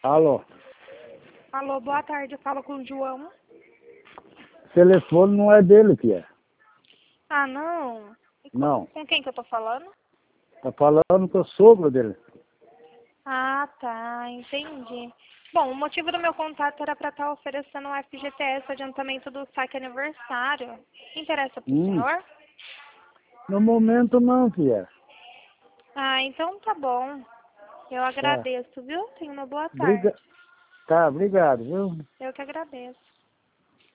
Alô? Alô, boa tarde, eu falo com o João. O telefone não é dele, que é. Ah, não? Não. Com quem que eu tô falando? Tá falando com o sogro dele. Ah, tá, entendi. Bom, o motivo do meu contato era para estar oferecendo um FGTS, adiantamento do saque aniversário. Interessa pro senhor? No momento não, que é. Ah, então tá bom. Eu Tá. agradeço, viu? Tenha uma boa tarde. Tá, obrigado, viu? Eu que agradeço.